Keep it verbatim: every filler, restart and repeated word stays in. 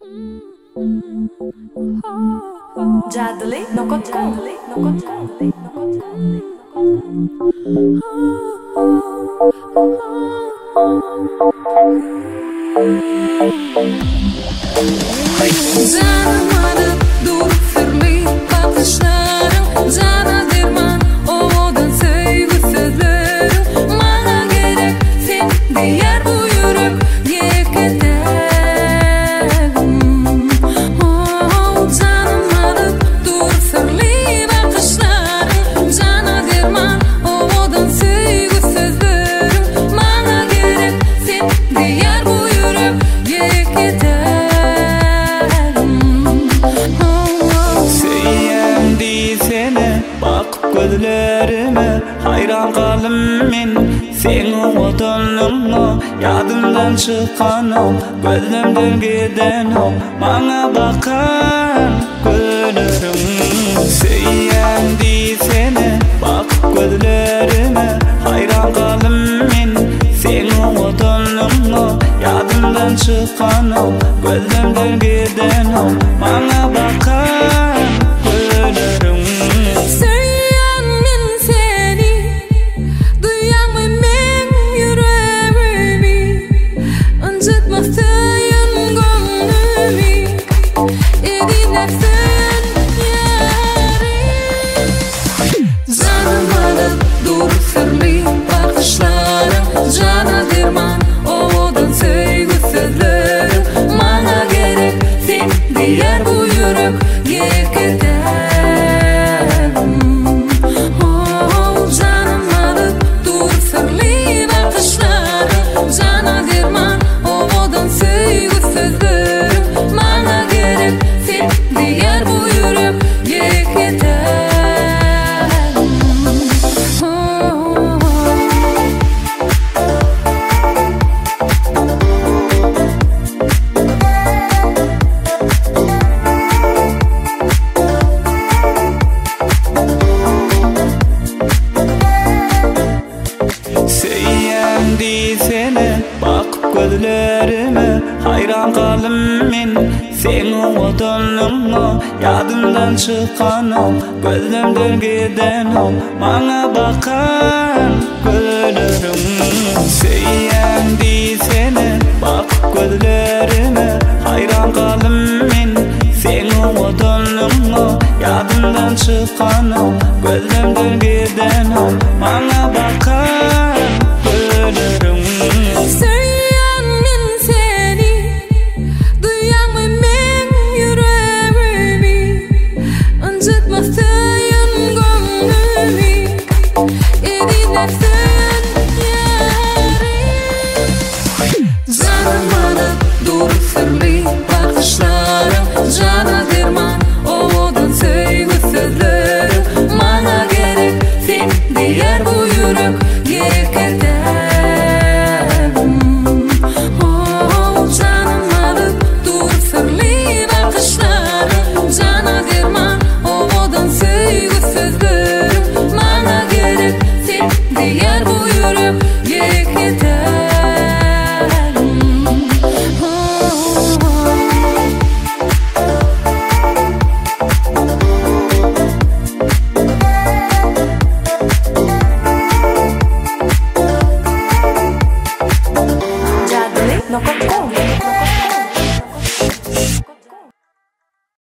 Jadli nokotkom nokotkom Canım alıp dur fırlayıp bakışlarım cana derman odan sevgi sözlerim bana gerek sen diğer bu yürek yeketerim oh, canım alıp dur fırlayıp bakışlarım cana derman odan sevgi sözlerim bana gerek sen diğer bu yürek yeketerim. Gözlerime hayran kalım men senin odanınla yadımdan çıkanım gözlemden gidenim bana bakan gülürüm Söylendi seni bak gözlerime hayran kalım men senin odanınla yadımdan çıkanım gözlemden gidenim bana bakan gülürüm diğer bu yürek yeketerim oh, canım alıp dur fırlayıp bakışlarım cana derman odan sevgi sözlerim bana gerek sen diğer bu yürek yeketerim gözlerime hayran kalım men senin odanınla yadımdan çıkanım gözlemden gidenim bana bakan gülürüm Söylendi seni bak gözlerime